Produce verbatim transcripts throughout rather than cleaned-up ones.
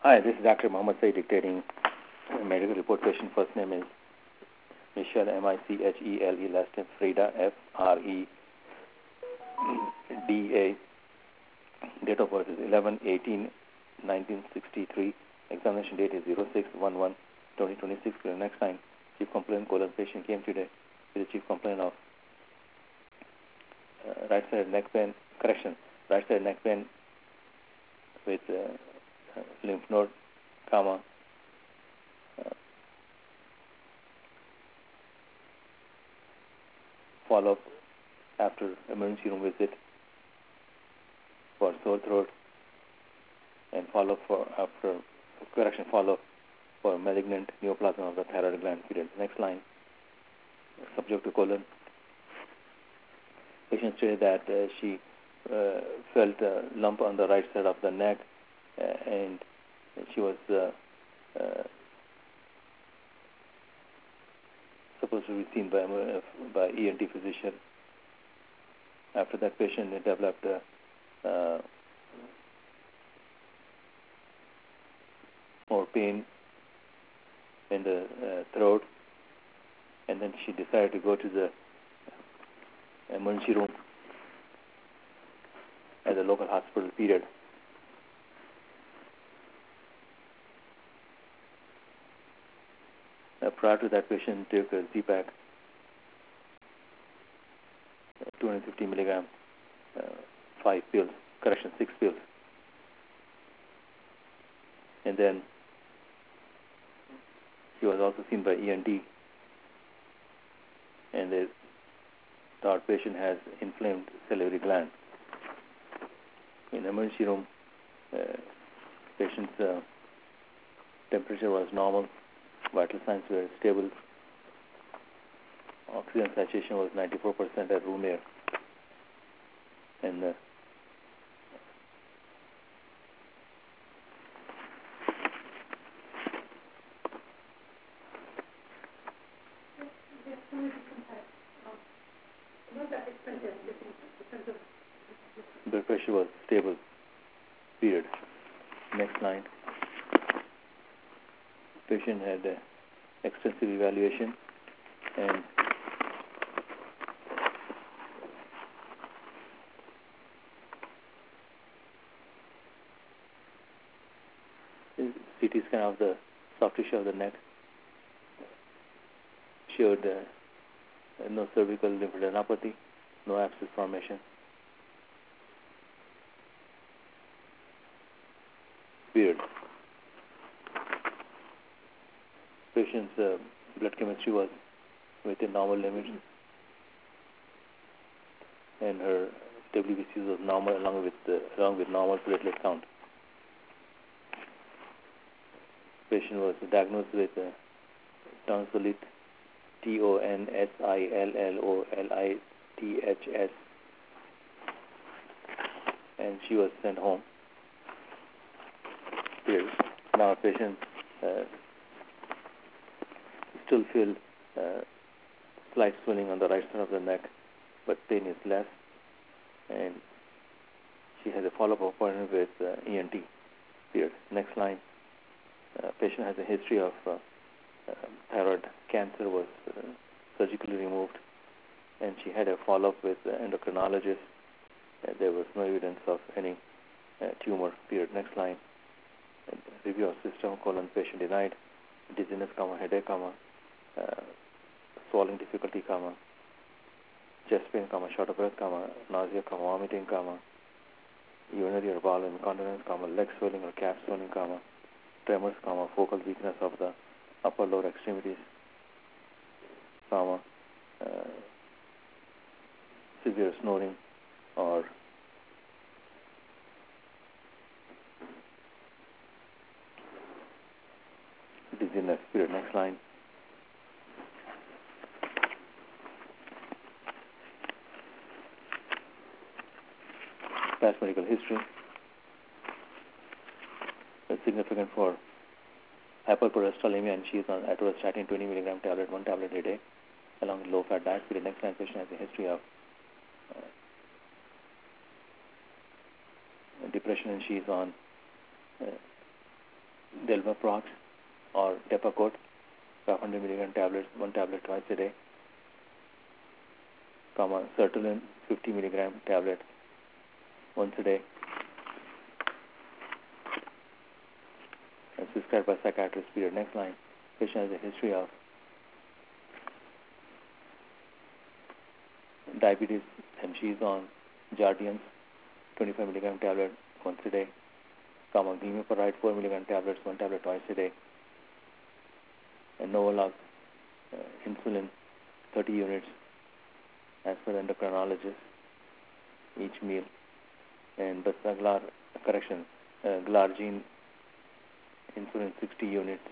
Hi, this is Doctor Mohammed Said dictating a medical report. Patient first name is Michelle, M I C H E L E, last name Freda, F R E D A. Date of birth is eleven eighteen nineteen sixty-three. Examination date is zero six one one twenty twenty-six. Next time, chief complaint colon patient came today with a chief complaint of uh, right side neck pain, correction, right side neck pain with uh, lymph node, comma, uh, follow-up after emergency room visit for sore throat, and follow-up for after correction follow-up for malignant neoplasm of the thyroid gland. Period. Next line, subject to colon. Patient stated that uh, she uh, felt a lump on the right side of the neck, uh, and she was uh, uh, supposed to be seen by uh, by E N T physician. After that, patient developed uh, uh, more pain in the uh, throat, and then she decided to go to the emergency room at the local hospital. Period. Uh, prior to that, patient took a Z-Pak, uh, two hundred fifty milligram, uh, five pills, correction, six pills. And then she was also seen by E N T, and they thought patient has inflamed salivary gland. In emergency room, uh, patient's uh, temperature was normal, vital signs were stable, oxygen saturation was ninety-four percent at room air, and uh, blood pressure was stable. Period. Next line. Patient had uh, extensive evaluation, and C T scan of the soft tissue of the neck showed uh, no cervical lymphadenopathy, no abscess formation. Period. Patient's uh, blood chemistry was within normal limits, and her W B C was normal along with uh, along with normal platelet count. Patient was diagnosed with uh, tonsillitis, T O N S I L L O L I T H S, and she was sent home. Here. Now patient uh, still feel uh, slight swelling on the right side of the neck, but pain is less, and she has a follow-up appointment with uh, E N T. Here. Next line. Uh, patient has a history of uh, uh, thyroid cancer, was uh, surgically removed, and she had a follow-up with the endocrinologist. Uh, there was no evidence of any uh, tumor. Period. Next line. And review of system, colon, patient denied, dizziness, comma, headache, comma, uh, swallowing difficulty, comma, chest pain, comma, short of breath, comma, nausea, comma, vomiting, comma, urinary or bowel incontinence, comma, leg swelling or calf swelling, comma, tremors, comma, focal weakness of the upper lower extremities, comma, uh, severe snoring or dizziness. Period. Next line. Past medical history. It's significant for hypercholesterolemia, and she is on atorvastatin twenty milligram tablet, one tablet a day, along with low-fat diet. The next line, patient has a history of uh, depression, and she is on uh, Delvaprox or Depakote, five hundred milligram tablets, one tablet twice a day, comma, sertraline, fifty milligram tablets once a day, and prescribed by psychiatrist. Period. Next line. Patient has a history of diabetes, and she is on Jardiance, twenty-five milligram tablet once a day, comma, glimepiride, four milligram tablets, one tablet twice a day, and Novolog, uh, insulin, thirty units as per endocrinologist each meal, and Basaglar, correction, uh, Glargine, insulin, sixty units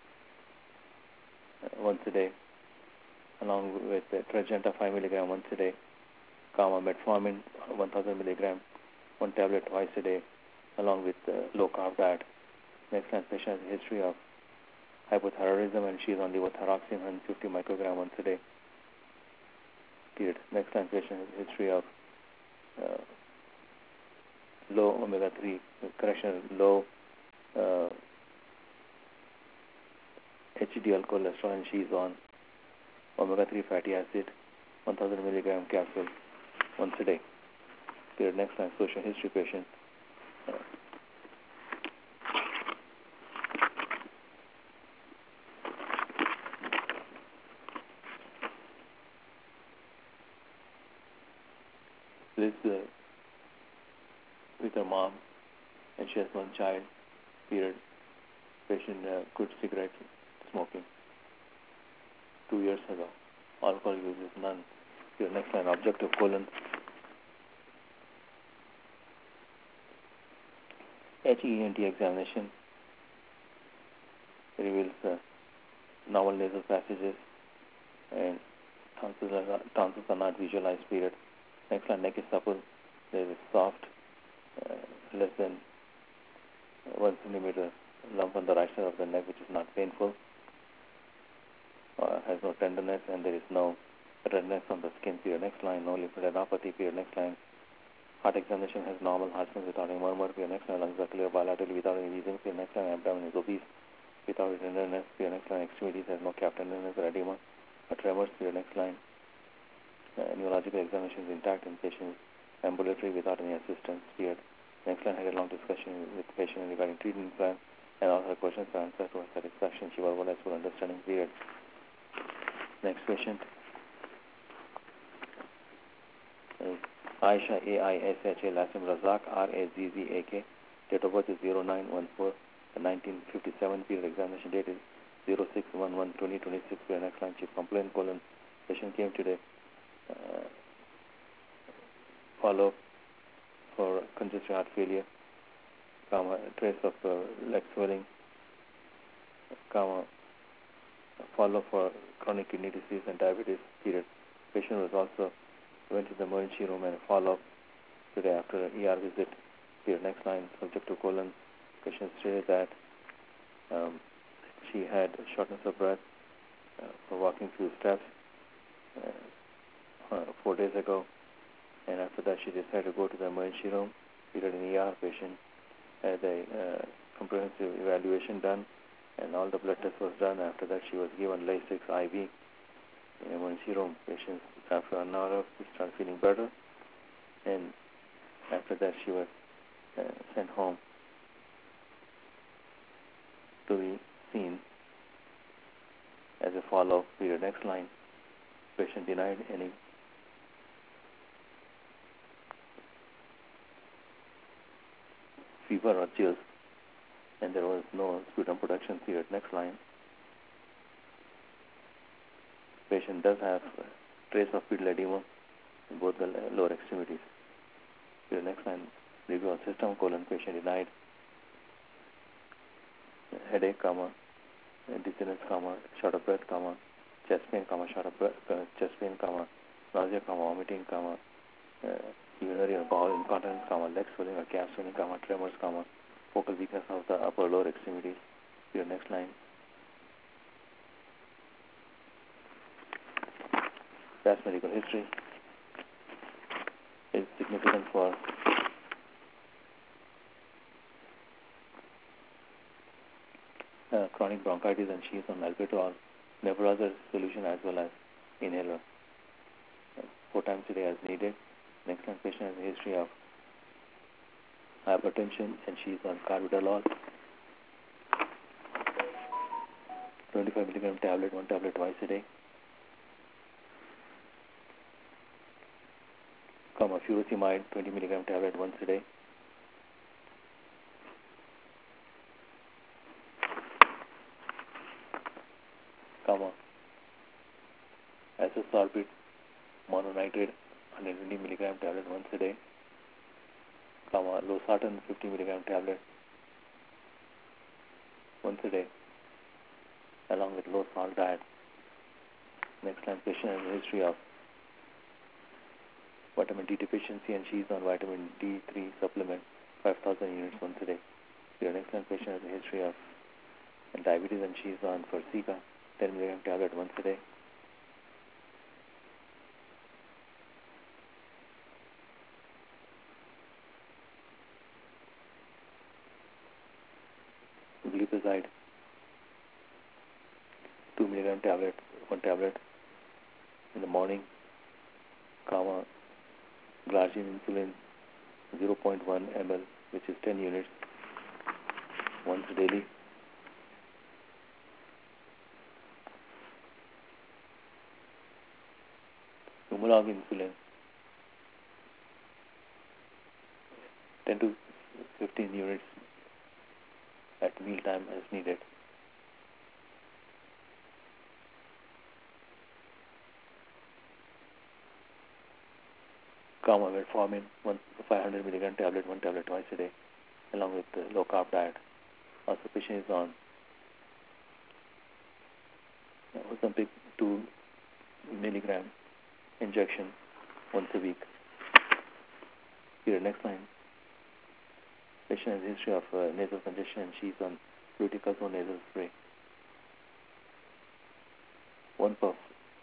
uh, once a day, along with uh, Trajanta, five milligram once a day, comma, metformin, one thousand milligram, one tablet twice a day, along with uh, low-carb diet. Next line, patient has a history of hypothyroidism, and she is on levothyroxine, one hundred fifty microgram once a day. Period. Next line, patient has a history of uh, low omega three, correction, low uh, H D L cholesterol, and she is on omega three fatty acid, one thousand milligram capsule once a day. Period. Next line, social history patient. Uh, lives uh, with her mom, and she has one child. Period. Patient uh, quit cigarette smoking two years ago. Alcohol use is none. Your next line, objective colon. H E N T examination reveals uh, normal nasal passages, and tonsils are not, tonsils are not visualized. Period. Next line, neck is supple. There is soft, uh, less than one centimeter lump on the right side of the neck, which is not painful, uh, has no tenderness, and there is no redness on the skin. Period. Next line, no lymphadenopathy. Period. Next line, heart examination has normal heart rhythm without any murmur. Period. Next line, lungs are clear bilaterally without any wheezing. Period. Next line, abdomen is obese without any tenderness. Period. Next line, extremities has no calf tenderness or edema or tremors. Period. Next line, uh, neurological examination is intact in patient ambulatory without any assistance. Period. Next line, had a long discussion with the patient regarding treatment plan, and all her questions are answered to her satisfaction. She verbalized full understanding. Period. Next patient is Aisha, A I S H A, last name Razak, R A Z Z A K. Date of birth is zero nine one four nineteen fifty-seven. Period. Examination date is zero six one one twenty twenty-six. Period. Next line, chief complaint colon. Patient came today. Uh, follow for congestive heart failure, comma, trace of uh, leg swelling, comma, follow for chronic kidney disease and diabetes. Period. Patient was also went to the emergency room and follow-up today after an E R visit. Period. Next line, subject to colon. Patient stated that um, she had shortness of breath uh, for walking few steps uh, uh, four days ago, and after that she decided to go to the emergency room. Period. In E R, patient had a uh, comprehensive evaluation done, and all the blood tests was done. After that, she was given Lasix I V in emergency room. Patient, after an hour, she started feeling better, and after that, she was uh, sent home to be seen as a follow-up. Period. Next line, patient denied any fever or chills, and there was no sputum production. Period. Next line, patient does have a trace of pedal edema in both the lower extremities. Period. Next line, review of system colon. Patient denied headache, comma, dizziness, comma, short of breath, comma, chest pain, comma, short of breath, uh, chest pain, comma, nausea, comma, vomiting, comma, uh, urinary or bowel incontinence, comma, leg swelling or calf swelling, comma, tremors, comma, focal weakness of the upper lower extremities. Your next line, past medical history is significant for uh, chronic bronchitis, and she is on albuterol, nebulized solution as well as inhaler. Uh, four times a day as needed. Next one patient has a history of hypertension, and she is on carvedilol, twenty-five milligram tablet, one tablet twice a day. Comma, furosemide, twenty milligram tablet once a day. Comma, azathioprine, mononitrate, one hundred twenty milligram tablet once a day. Comma, losartan, fifty milligram tablet once a day, along with low salt diet. Next line, patient has a history of vitamin D deficiency, and she is on vitamin D three supplement, five thousand units once a day. Your next line, patient has a history of diabetes, and she is on Forxiga, ten milligram tablet once a day. Glipizide, two milligram tablet, one tablet in the morning, comma, glargine insulin, zero point one milliliters, which is ten units, once daily. Humalog insulin, ten to fifteen units at mealtime as needed. Comma, metformin, one, five hundred milligram tablet, one tablet twice a day, along with the low carb diet. Also, patient is on Ozempic, two milligram injection once a week. Here, next line. Patient has a history of uh, nasal congestion, and she is on fluticasone nasal spray. One puff.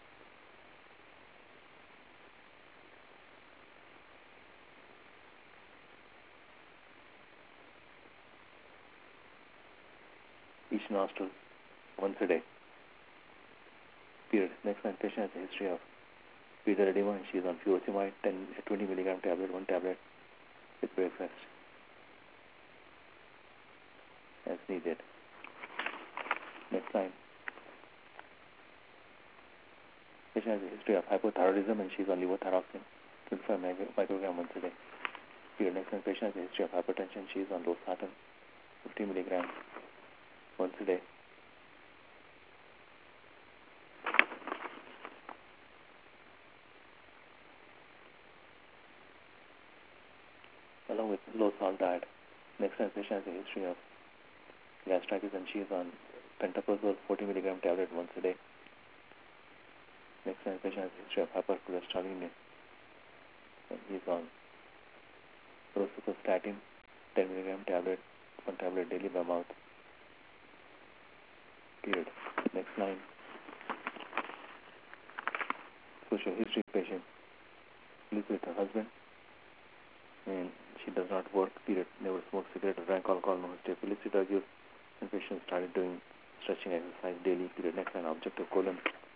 Each nostril, once a day. Period. Next line, patient has a history of fever edema, and she is on furosemide, ten, twenty milligram tablet, one tablet with breakfast as needed. Next line. Patient has a history of hypothyroidism, and she is on levothyroxine, twenty-five microgram once a day. Period. Next line, patient has a history of hypertension, she is on losartan, fifty milligrams once a day. Along with low salt diet. Next line, patient has a history of gastritis, and she is on pantoprazole, forty milligram tablet once a day. Next line, patient has a history of hypercholesterolemia, and he is on rosuvastatin, ten milligram tablet, one tablet daily by mouth. Period. Next line. Social history patient lives with her husband, and she does not work. Period. Never smoked cigarette or drank alcohol. No history of illicit drug use. And patient started doing stretching exercise daily. Period. Next line. Objective colon.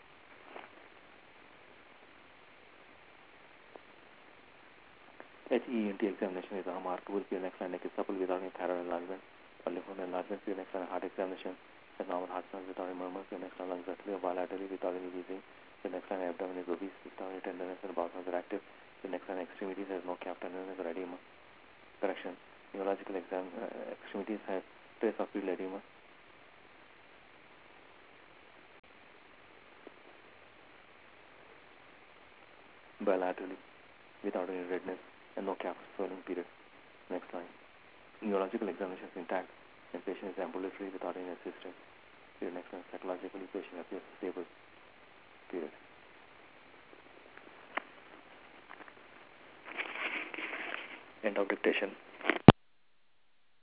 H E N T examination is a mark tool. Period. Next line. Neck is supple without any thyroid enlargement. Or lymph enlargement. Period. Next line. Heart examination. The normal heart sounds without any murmurs. The next line, lungs are clear bilaterally without any wheezing. The next line, abdomen is obese, without any tenderness, and bowel sounds are active. The next line, extremities has no cap tenderness or edema. Correction. Neurological exam, uh, extremities have trace of pupil edema. Bilaterally without any redness and no cap swelling. Period. Next line. Neurological examination is intact, and patient is ambulatory without any assistance. Period. Next one, psychologically, patient appears stable. Period. End of dictation.